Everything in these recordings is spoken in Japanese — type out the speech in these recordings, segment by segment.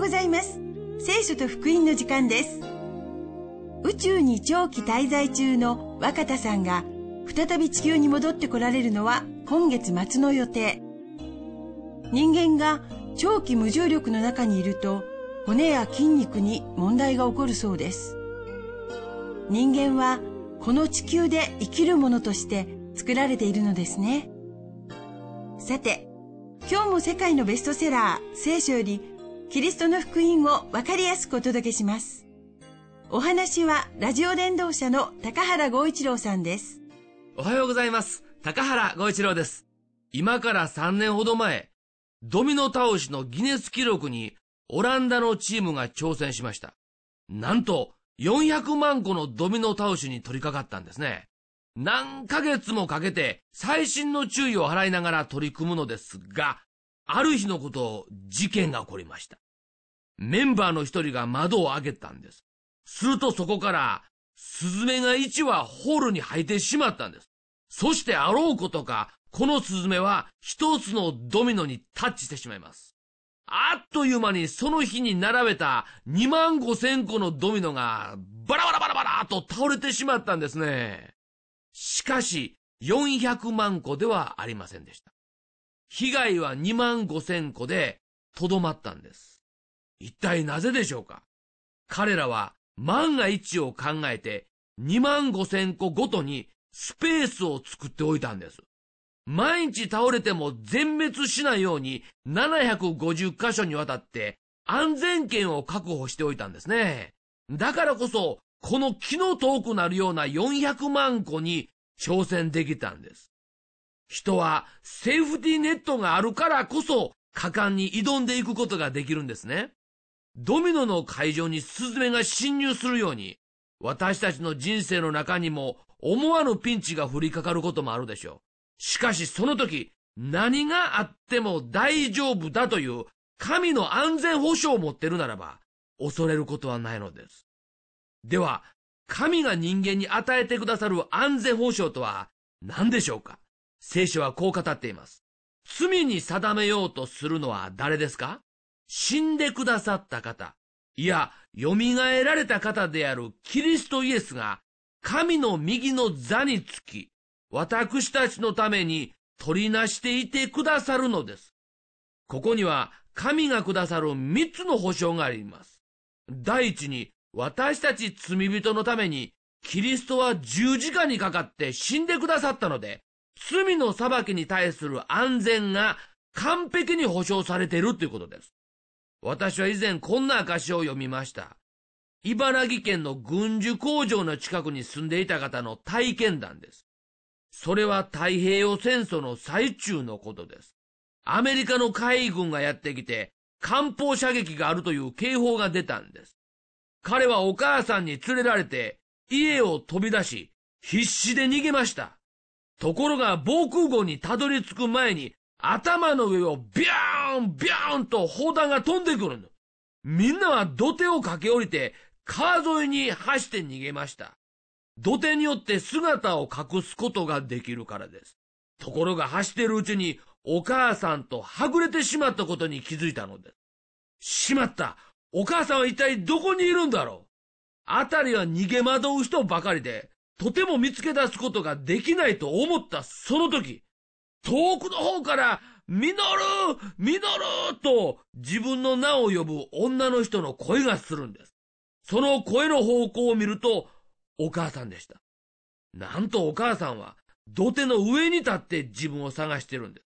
ございます。聖書と福音の時間です。宇宙に長期滞在中の若田さんが再び地球に戻ってこられるのは今月末の予定。人間が長期無重力の中にいると骨や筋肉に問題が起こるそうです。人間はこの地球で生きるものとして作られているのですね。さて、今日も世界のベストセラー聖書よりキリストの福音をわかりやすくお届けします。お話はラジオ伝道者の高原剛一郎さんです。 おはようございます。高原剛一郎です。今から3年ほど前、ドミノ倒しのギネス記録にオランダのチームが挑戦しました。なんと400万個のドミノ倒しに取り掛かったんですね。何ヶ月もかけて細心の注意を払いながら取り組むのですが、ある日のこと、事件が起こりました。メンバーの一人が窓を開けたんです。するとそこからスズメが1羽ホールに入ってしまったんです。そしてあろうことか、このスズメは一つのドミノにタッチしてしまいます。あっという間にその日に並べた25,000個のドミノがバラバラバラバラと倒れてしまったんですね。しかし400万個ではありませんでした。被害は25,000個でとどまったんです。一体なぜでしょうか。彼らは万が一を考えて25,000個ごとにスペースを作っておいたんです。毎日倒れても全滅しないように750箇所にわたって安全圏を確保しておいたんですね。だからこそこの気の遠くなるような400万個に挑戦できたんです。人はセーフティーネットがあるからこそ果敢に挑んでいくことができるんですね。ドミノの会場にスズメが侵入するように、私たちの人生の中にも思わぬピンチが降りかかることもあるでしょう。しかしその時、何があっても大丈夫だという神の安全保障を持っているならば、恐れることはないのです。では、神が人間に与えてくださる安全保障とは何でしょうか。聖書はこう語っています。罪に定めようとするのは誰ですか。死んでくださった方、いや、蘇られた方であるキリストイエスが、神の右の座につき、私たちのために取りなしていてくださるのです。ここには神がくださる3つの保証があります。第一に、私たち罪人のために、キリストは十字架にかかって死んでくださったので、罪の裁きに対する安全が完璧に保証されているということです。私は以前こんな証を読みました。茨城県の軍需工場の近くに住んでいた方の体験談です。それは太平洋戦争の最中のことです。アメリカの海軍がやってきて、艦砲射撃があるという警報が出たんです。彼はお母さんに連れられて家を飛び出し、必死で逃げました。ところが防空壕にたどり着く前に頭の上をビャーンビャーンと砲弾が飛んでくるの。みんなは土手を駆け下りて川沿いに走って逃げました。土手によって姿を隠すことができるからです。ところが走っているうちにお母さんとはぐれてしまったことに気づいたのです。しまった。お母さんは一体どこにいるんだろう。あたりは逃げ惑う人ばかりで、とても見つけ出すことができないと思ったその時、遠くの方から、ミノルミノルと自分の名を呼ぶ女の人の声がするんです。その声の方向を見ると、お母さんでした。なんとお母さんは土手の上に立って自分を探してるんです。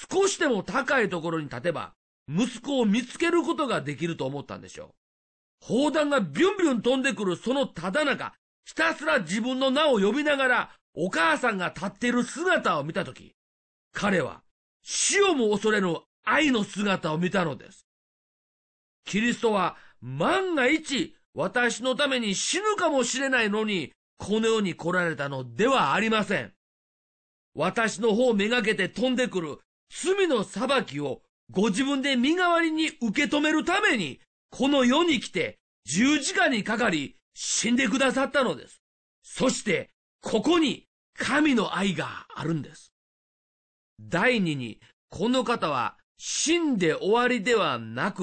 少しでも高いところに立てば、息子を見つけることができると思ったんでしょう。砲弾がビュンビュン飛んでくるそのただ中、ひたすら自分の名を呼びながらお母さんが立っている姿を見たとき、彼は死をも恐れぬ愛の姿を見たのです。キリストは万が一私のために死ぬかもしれないのにこの世に来られたのではありません。私の方をめがけて飛んでくる罪の裁きをご自分で身代わりに受け止めるためにこの世に来て十字架にかかり死んでくださったのです。そしてここに神の愛があるんです。第二に、この方は死んで終わりではなく、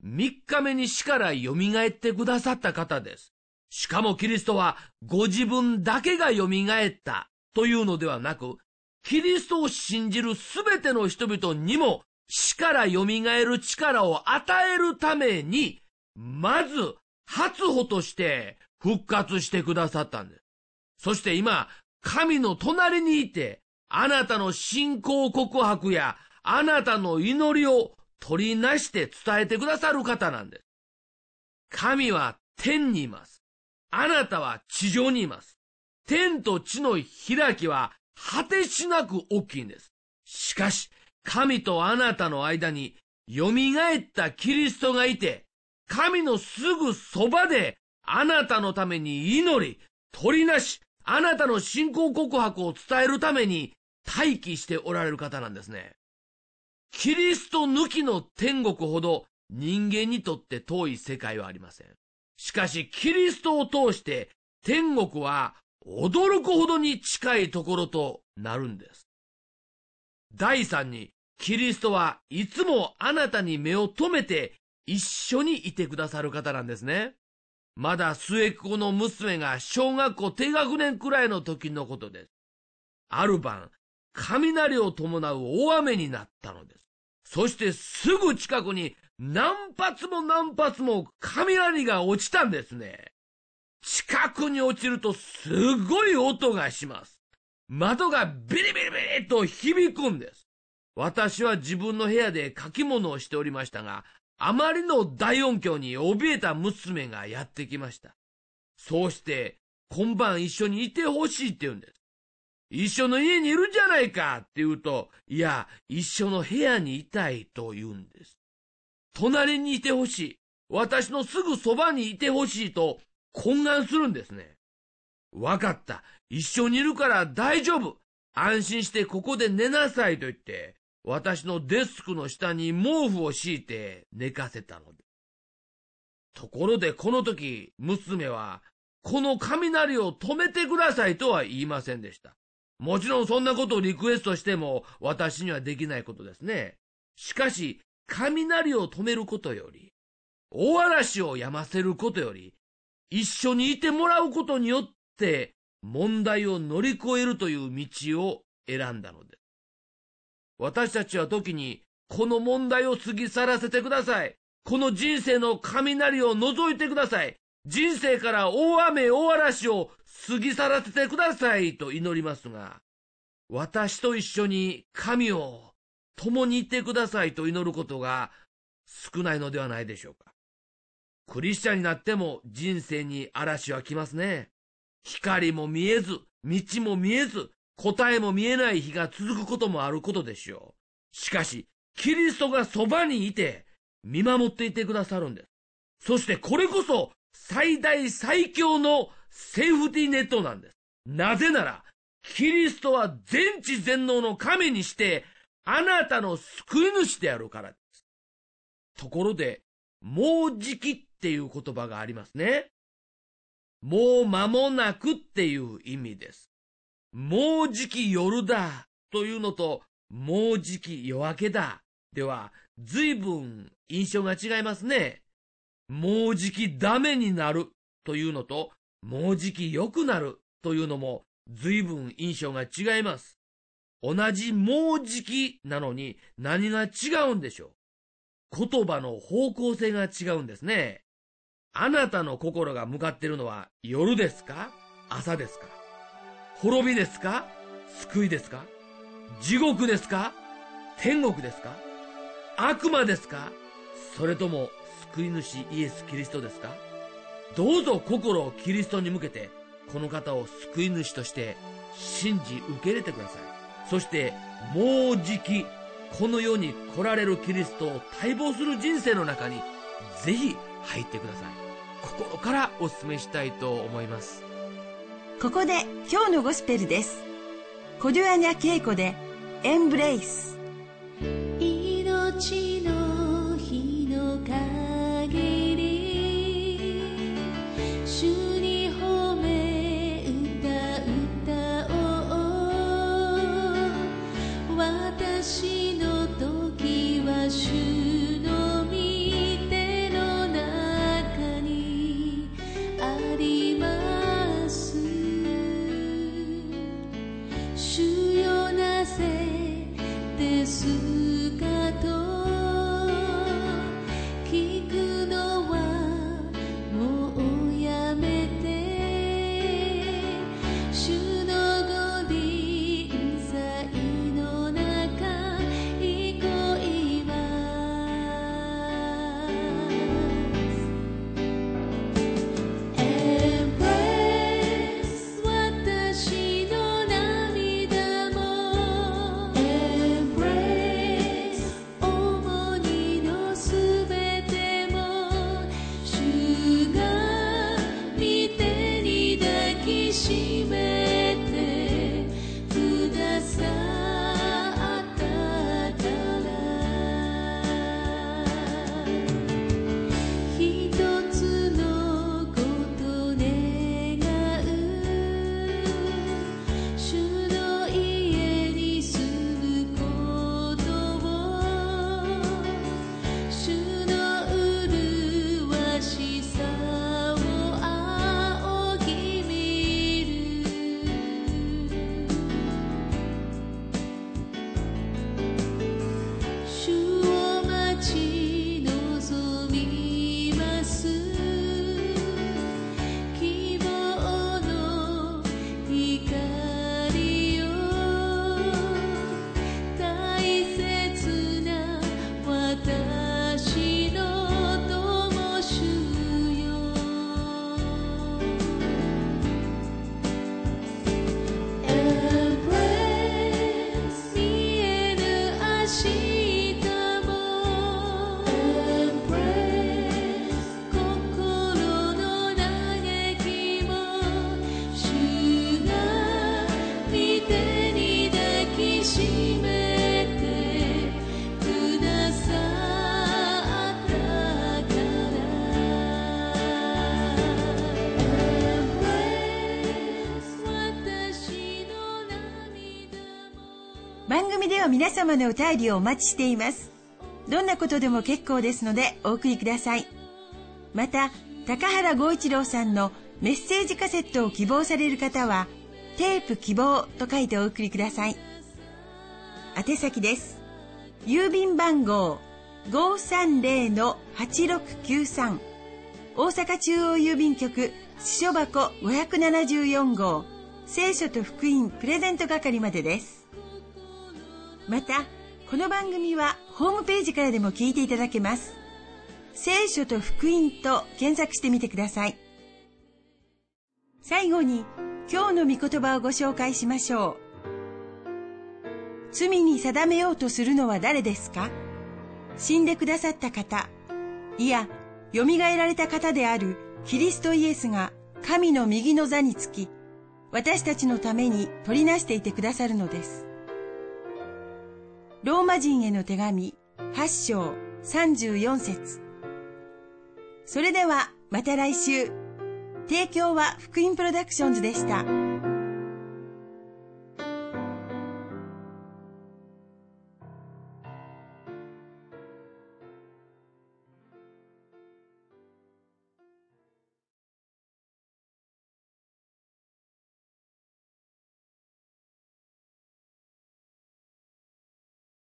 3日目に死からよみがえってくださった方です。しかもキリストはご自分だけがよみがえったというのではなく、キリストを信じるすべての人々にも死からよみがえる力を与えるために、まず初歩として復活してくださったんです。そして今、神の隣にいて、あなたの信仰告白やあなたの祈りを取りなして伝えてくださる方なんです。神は天にいます。あなたは地上にいます。天と地の開きは果てしなく大きいんです。しかし、神とあなたの間によみがえったキリストがいて、神のすぐそばであなたのために祈り、取りなし、あなたの信仰告白を伝えるために待機しておられる方なんですね。キリスト抜きの天国ほど人間にとって遠い世界はありません。しかしキリストを通して天国は驚くほどに近いところとなるんです。第3に、キリストはいつもあなたに目を留めて一緒にいてくださる方なんですね。まだ末っ子の娘が小学校低学年くらいの時のことです。ある晩、雷を伴う大雨になったのです。そしてすぐ近くに何発も何発も雷が落ちたんですね。近くに落ちるとすごい音がします。窓がビリビリビリと響くんです。私は自分の部屋で書き物をしておりましたが、あまりの大音響に怯えた娘がやってきました。そうして、今晩一緒にいてほしいって言うんです。一緒の家にいるじゃないかって言うと、いや、一緒の部屋にいたいと言うんです。隣にいてほしい。私のすぐそばにいてほしいと懇願するんですね。わかった。一緒にいるから大丈夫。安心してここで寝なさいと言って、私のデスクの下に毛布を敷いて寝かせたのです。ところでこの時、娘は、この雷を止めてくださいとは言いませんでした。もちろんそんなことをリクエストしても私にはできないことですね。しかし、雷を止めることより、大嵐を止ませることより、一緒にいてもらうことによって問題を乗り越えるという道を選んだのです。私たちは時に、この問題を過ぎ去らせてください。この人生の雷を除いてください。人生から大雨、大嵐を過ぎ去らせてくださいと祈りますが、私と一緒に神を共にいてくださいと祈ることが少ないのではないでしょうか。クリスチャンになっても人生に嵐は来ますね。光も見えず、道も見えず、答えも見えない日が続くこともあることでしょう。しかし、キリストがそばにいて、見守っていてくださるんです。そしてこれこそ、最大最強のセーフティーネットなんです。なぜなら、キリストは全知全能の神にして、あなたの救い主であるからです。ところで、もうじきっていう言葉がありますね。もう間もなくっていう意味です。もうじき夜だというのと、もうじき夜明けだでは、随分印象が違いますね。もうじきダメになるというのと、もうじき良くなるというのも随分印象が違います。同じもうじきなのに何が違うんでしょう。言葉の方向性が違うんですね。あなたの心が向かっているのは夜ですか？朝ですか？滅びですか？救いですか？地獄ですか？天国ですか？悪魔ですか？それとも救い主イエス・キリストですか？どうぞ心をキリストに向けて、この方を救い主として信じ受け入れてください。そしてもうじきこの世に来られるキリストを待望する人生の中にぜひ入ってください。心からお勧めしたいと思います。 ここで今日のゴスペルです。コデュアニャ恵子でエンブレイス。 命の日の限り主に褒め歌おう。私の時は主の御手す希望の光よ大切な私の灯主よEmbrace 見えぬ明日も Embrace 心の嘆きも主が御手に抱きしめてくださったから Embrace 私の涙も番組では皆様のお便りをお待ちしています。どんなことでも結構ですのでお送りください。また、高原剛一郎さんのメッセージカセットを希望される方は、テープ希望と書いてお送りください。宛先です。郵便番号 530-8693 大阪中央郵便局支所箱574号聖書と福音プレゼント係までです。また、この番組はホームページからでも聞いていただけます。聖書と福音と検索してみてください。最後に、今日の御言葉をご紹介しましょう。罪に定めようとするのは誰ですか？死んでくださった方、いや、よみがえられた方であるキリストイエスが神の右の座につき、私たちのために取りなしていてくださるのです。ローマ人への手紙8章34節。それではまた来週。提供は福音プロダクションズでした。